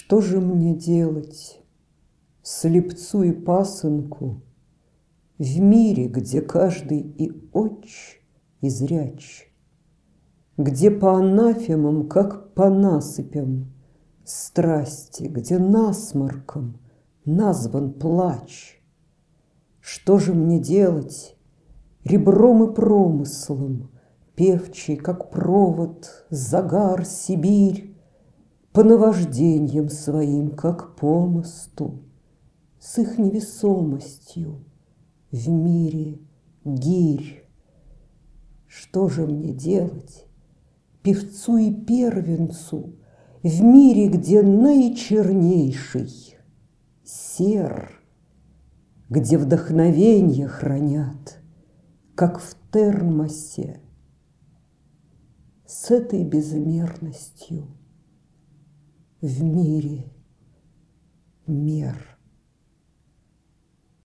Что же мне делать, слепцу и пасынку, в мире, где каждый и оч, и зряч, где по анафемам, как по насыпям, страсти, где насморком назван плач? Что же мне делать, ребром и промыслом, певчий, как провод, загар, Сибирь, по наважденьям своим, как по мосту, с их невесомостью в мире гирь? Что же мне делать, певцу и первенцу, в мире, где наичернейший сер, где вдохновенье хранят, как в термосе, с этой безмерностью в мире мер?